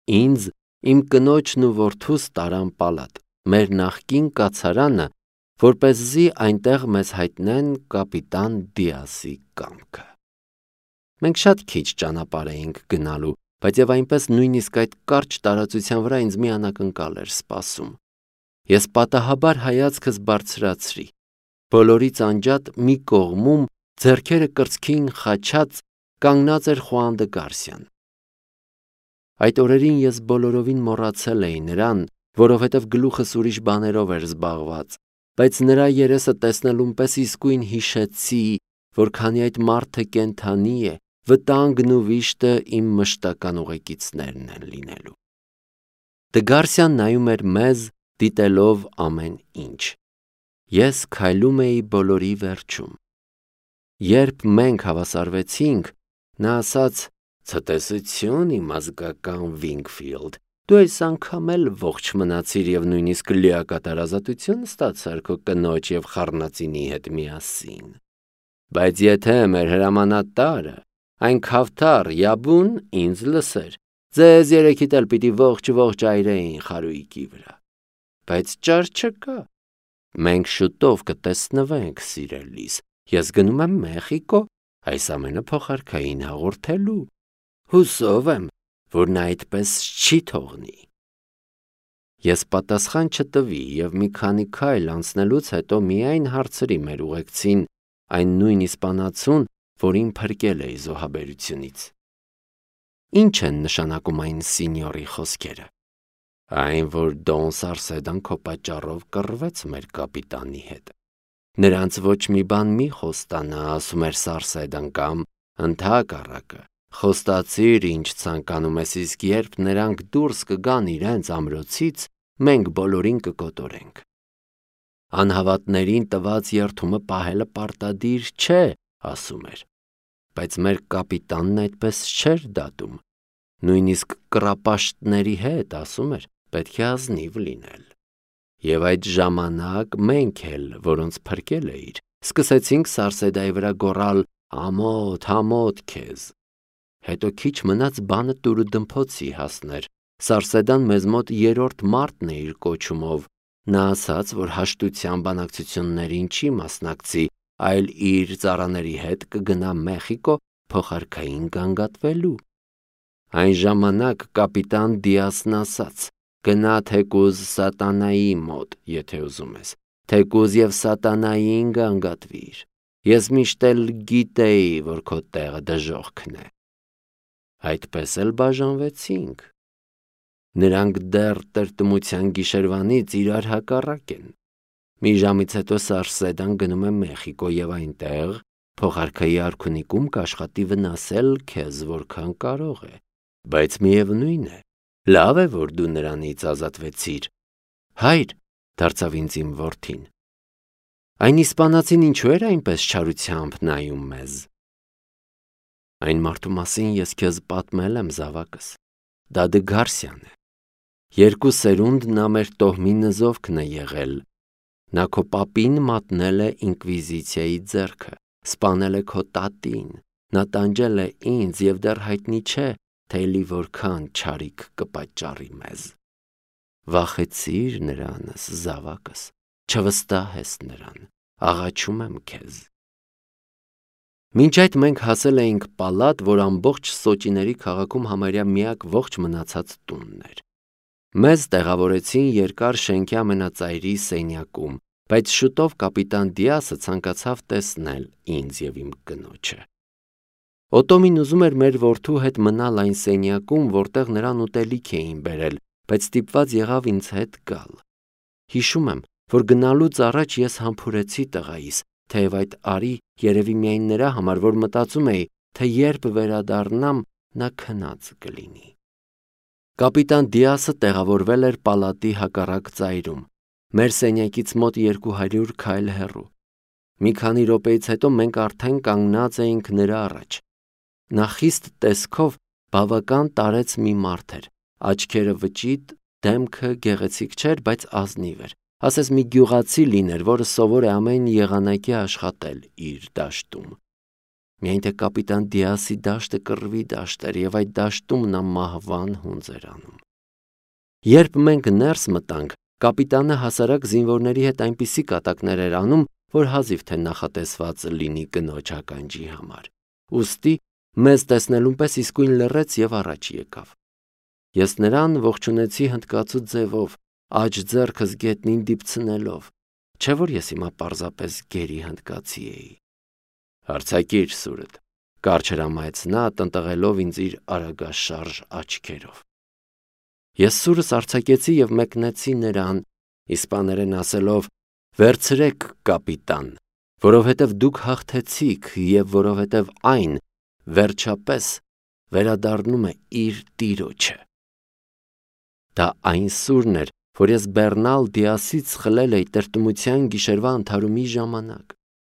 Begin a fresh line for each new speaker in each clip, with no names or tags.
Ինձ իմ կնոջն ու որդուս տարան պալատ, մեր նախկին կացարանը, որպեսզի այնտեղ մեզ հայտնեն կապիտան Դիասի կամքը։ Մենք շատ քիչ ճանապարհ էինք գնալու, բայց եւ այնպես նույնիսկ այդ կարճ տարածության վրա ինձ մի անակնկալ էր սպասում։ Ես պատահաբար հայացքս բարձրացրի։ Բոլորից անջատ մի կողմում, ձեռքերը կրծքին խաչած, կանգնած էր Խուան դը Գարսիան։ Այդ օրերին ես բոլորովին մոռացել էի նրան, որովհետև գլուխս ուրիշ բաներով էր զբաղված, բայց նրա երեսը տեսնելուն պես իսկույն հիշեցի, որ քանի այդ մարդը կենդանի է, վտանգն ու վիշտը իմ մշտական ուղեկիցներն են լինելու։ Դը Գարսիան նայում էր մեզ, դիտելով ամեն ինչ։ Ես քայլում էի բոլորի վերջում։ Երբ մենք հավասարվեցինք, նա ասաց. «Ցտեսություն, իմ ազգական Վինգֆիլդ, դու այս անգամ էլ ողջ մնացիր եւ նույնիսկ լիակատար ազատություն ստացար քո կնոջ եւ խառնածինի հետ միասին։ Բայց եթե մեր հրամանատարը, այն քավթար Յաբուն ինձ լսեր, ձեզ երեքիդ էլ պիտի ողջ այրեին խարույկի վրա։ Բայց ճար չկա։ Մենք շուտով կտեսնվենք, սիրելիս, ես գնում եմ Մեխիկո, այս ամենը փոխարքային հաղորդելու։ Հուսով եմ, որ նա այդպես չի թողնի»։ Ես պատասխան չտվի եւ մի քանի քայլ անցնելուց հետո միայն հարցրի մեր ուղեկցին, այն նույն իսպանացուն, որին փրկել էի զոհաբերությունից. «Ինչ են նշանակում այն սինյորի խոսքերը»։ «Այն, որ Դոն Սարսեդան քո պատճառով կռվեց մեր կապիտանի հետ։ Նրանց ոչ մի բան մի խոստանա, ասում էր Սարսեդան, կամ ընդհակառակը, խոստացիր, ինչ ցանկանում ես, իսկ երբ նրանք դուրս կգան իրենց ամրոցից, մենք բոլորին կկոտորենք։ Անհավատներին տված երդումը պահելը պարտադիր չէ, ասում էր, բայց մեր կապիտանն այդպես չէր դատում, նույնիսկ կռապաշտների հետ, ասում էր, պետք է ազնիվ լինել։ Եվ այդ ժամանակ մենք էլ, որոնց փրկել էիր, սկսեցինք Սարսեդայի վրա գոռալ. «Ամոթ, ամոթ քեզ»։ Հետո քիչ մնաց բանը տուրըդմփոցի հասներ, Սարսեդան մեզ մոտ երրորդ մարդն է իր կոչումով, նա ասաց, որ հաշտության բանակցություններին չի մասնակցի, այլ իր ծառաների հետ կգնա Մեխիկո փոխարքային գանգատվելու։ Այն ժամանակ կապիտան Դիասն ասաց. «Գնա թեկուզ սատանայի մոտ, եթե ուզում ես, թեկուզ եւ սատանային գանգատվիր։ Ես միշտ էլ գիտեի, որ քո տեղը դժոխքն է»։ Այդպես էլ բաժանվեցինք։ Նրանք դեռ տրտմության գիշերվանից իրար հակառակ են։ Մի ժամից հետո Սարսեդան գնում է Մեխիկո եւ այնտեղ փոխարքայի արքունիկում կաշխատի վնասել քեզ որքան կարող է, բայց միևնույն է, լավ է, որ դու նրանից ազատվեցիր։ Հայր, դարձավ ինձ իմ որդին, այն իսպանացին ինչու էր այնպես չարությամբ նայում մեզ։ Այն մարդու մասին ես քեզ պատմել եմ, զավակս, դա Դը Գարսիան է։ 2 սերունդ նա մեր տոհմի նզովքն է եղել։ Նա քո պապին մատնել է ինկվիզիցիայի ձեռքը, սպանել է քո տատին, նա տանջել է ինձ եւ դեռ հայտնի չէ, թե էլի որքան չարիք կպատճառի մեզ։ Վախեցիր նրանս, զավակս, չվստահես նրան, աղաչում եմ քեզ։ Մինչ այդ մենք հասել էինք պալատ, որ ամբողջ Սոճիների քաղաքում համարյա միակ ողջ մնացած տունն էր։ Մեզ տեղավորեցին երկար շենքի ամենածայրի սենյակում, բայց շուտով կապիտան Դիասը ցանկացավ տեսնել ինձ եւ իմ կնոջը։ Օտոմին ուզում էր մեր որդու հետ մնալ այն սենյակում, որտեղ նրան ուտելիք էին բերել, բայց ստիպված եղավ ինձ հետ գալ։ Հիշում եմ, որ գնալուց առաջ ես համբուրեցի տղայիս, թեև այդ արի երևի միայն նրա համար, որ մտածում էի, թե երբ վերադառնամ, նա քնած կլինի։ Կապիտան Դիասը տեղավորվել էր պալատի հակառակ ծայրում, մեր սենյակից մոտ 200 քայլ հեռու։ Մի քանի րոպեից հետո մենք արդեն կանգնած էինք նրա առաջ։ Նա խիստ տեսքով բավական տարեց մի մարդ էր, աչքերը վճիտ, դեմքը գեղեցիկ չէր, բայց ազնիվ էր, ասես մի գյուղացի լիներ, որը սովոր է ամեն եղանակի աշխատել իր դաշտում։ Միայն թե կապիտան Դիասի դաշտը կռվի դաշտ էր, եւ այդ դաշտում նա մահվան հունձ էր անում։ Երբ մենք ներս մտանք, կապիտանը հասարակ զինվորների հետ այնպիսի կատակներ էր անում, որ հազիվ թե նախատեսված լինի կնոջ ականջի համար։ Ուստի մեզ տեսնելուն պես իսկույն լռեց եւ առաջ եկավ։ Ես նրան ողջունեցի հնդկացու ձևով, աջ ձեռքս գետնին դիպցնելով, չէ որ ես հիմա պարզապես գերի հնդկացի էի։ Հարցակիր սուրդ, կարճ հրամայեց նա, տնտղելով ինձ իր արագաշարժ աչքերով։ Ես սուրս արձակեցի եւ մեկնեցի նրան, իսպաներեն ասելով. «Վերցրեք, կապիտան, որովհետև դուք հաղթեցիք եւ որովհետև այն վերջապես վերադառնում է իր տիրոջը»։ Դա այն սուրն էր, որ ես Բեռնալ Դիասից խլել էի տրտմության գիշերվա ընդհարումի ժամանակ։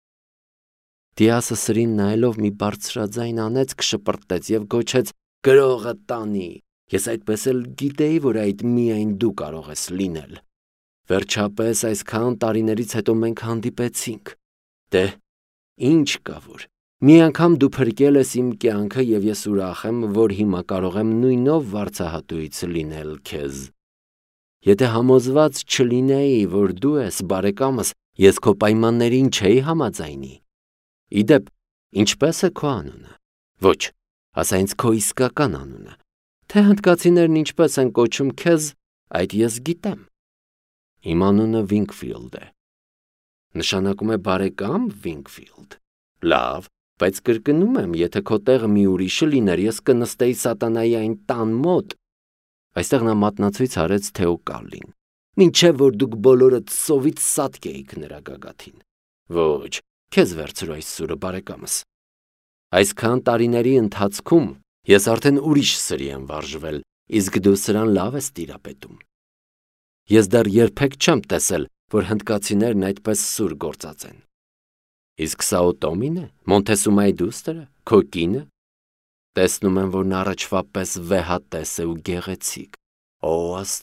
Դիասը սրին նայելով մի բարձրաձայն անեծք շպրտեց եւ գոչեց. «Գրողը տանի, ես այդպես էլ գիտեի, որ այդ միայն դու կարող ես լինել։ Վերջապես այսքան տարիներից հետո մենք հանդիպեցինք։ Դե, ինչ կա որ, մի անգամ դու փրկել ես իմ կյանքը եւ ես ուրախ եմ, որ հիմա կարող եմ նույնով վարձահատույց լինել քեզ։ Եթե համոզված չլինեի, որ դու ես բարեկամս, ես քո պայմաններին չէի համաձայնի։ Իդեպ, ինչպես է քո անունը։ Ոչ, ասա ինձ քո իսկական անունը։ Թե հնդկացիներն ինչպես են կոչում քեզ, այդ ես գիտեմ։ Իմ անունը Վինքֆիլդ է։ Նշանակում է բարեկամ Վինքֆիլդ։ Լավ, բայց կրկնում եմ, եթե քո տեղը մի ուրիշը լիներ, ես կնստեի սատանայի այն տան մոտ։ Այստեղ նա մատնացույց արեց Թեոկալին։ Մինչև որ դուք բոլորդ սովից սատկ էիք նրա գագաթին։ Ոչ, քեզ վերցրու այս սուրը, բարեկամս։ Այսքան տարիների ընթացքում ես արդեն ուրիշ սրի եմ վարժվել, իսկ դու սրան լավ ես տիրապետում։ Ես դեռ երբեք չեմ տեսել, որ հնդկացիներն այդպես սուր գործած են։ Իսկ սա Օտոմին է, Մոնտեսումայի դուստրը, քո կինը։ Տեսնում եմ, որ նա առաջվա պես վեհատես է ու գեղեցիկ։ Օ,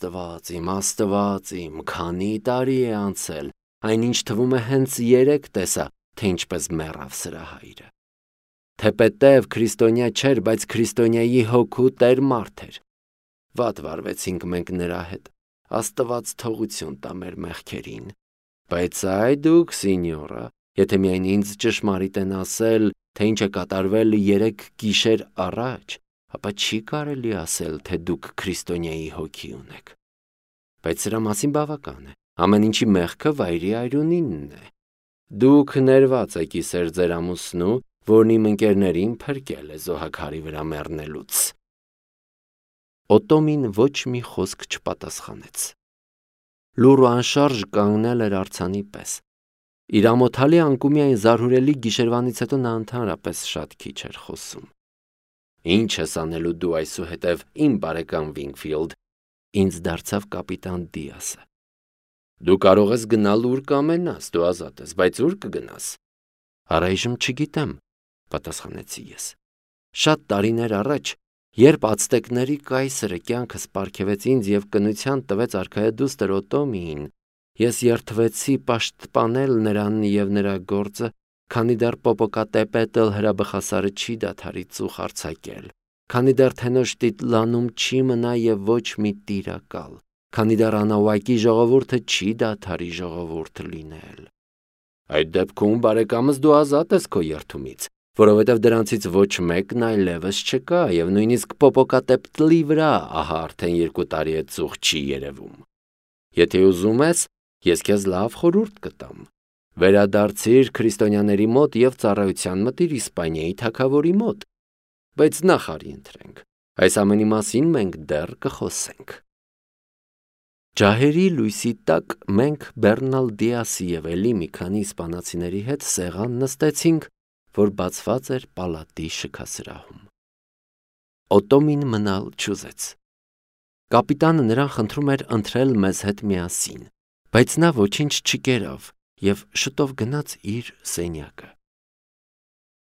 Աստված իմ, քանի տարի է անցել, այնինչ թվում է հենց երեկ տեսա, թե ինչպես մեռավ սրա հայրը։ Թեպետև քրիստոնյա չէր, բայց քրիստոնյայի հոգու տեր մարդ էր։ Վատ վարվեցինք մենք նրա հետ, Աստված թողություն տա մեր մեղքերին։ Բայց այ դուք, սինյորա, եթե միայն ինձ ճշմարիտ են ասել, թե ինչ է կատարվել 3 գիշեր առաջ, ապա չի կարելի ասել, թե դուք քրիստոնյայի հոգի ունեք։ Բայց սրա մասին բավական է, ամեն ինչի մեղքը վայրի այրունինն է։ Դուք ներված եք իսեր ձեր ամուսնու, որն իմ ընկերներին փրկել է զոհաքարի վրա մեռնելուց։ Օտոմին ոչ մի խոսք չպատասխանեց։ Լուռ ու անշարժ կանգնել էր արձանի պես։ Իր ամոթալի անկումի այն զարհուրելի գիշերվանից հետո նա ընդհանրապես շատ քիչ էր խոսում։ Ինչ ես անելու դու այսուհետև, իմ բարեկամ Վինքֆիլդ, ինձ դարձավ կապիտան Դիասը։ Դու կարող ես գնալ ուր կամենաս, դու ազատ ես, բայց ուր կգնաս։ Առայժմ չգիտեմ, պատասխանեցի ես։ Շատ տարիներ առաջ, երբ ացտեկների կայսրը կյանքս պարգևեց ինձ եւ կնության տվեց արքայադուստր Օտոմիին, ես երդվեցի պաշտպանել նրան եւ նրա գործը, քանի դեռ Պոպոկատեպետլ հրաբխասարը չի դադարի ծուխ արձակել, քանի դեռ Թենոշտիտ լանում չի մնա եւ ոչ մի տիրակալ, քանի դեռ Անավակի ժողովուրդը չի դադարի ժողովուրդ լինել։ Այդ դեպքում, բարեկամս, դու ազատ ես քո երդումից, որովհետև դրանցից ոչ մեկն այլևս չկա եւ նույնիսկ Պոպոկատեպտլի վրա ահա արդեն 2 տարի է ծուխ չի երևում։ Եթե ուզում ես, ես քեզ լավ խորհուրդ կտամ։ Վերադարձիր քրիստոնյաների մոտ եւ ծառայության մտիր Իսպանիայի թագավորի մոտ։ Բայց նախ արի ընտրենք։ Այս ամենի մասին մենք դեռ կխոսենք։ Ջահերի լույսի տակ մենք Բեռնալ Դիասի եւ էլի մի քանի իսպանացիների հետ սեղան նստեցինք, որ բացված էր պալատի շքասրահում։ Օտոմին մնալ չուզեց։ Կապիտանը նրան խնդրում էր ընտրել մեզ հետ միասին, բայց նա ոչինչ չկերավ եւ շուտով գնաց իր սենյակը։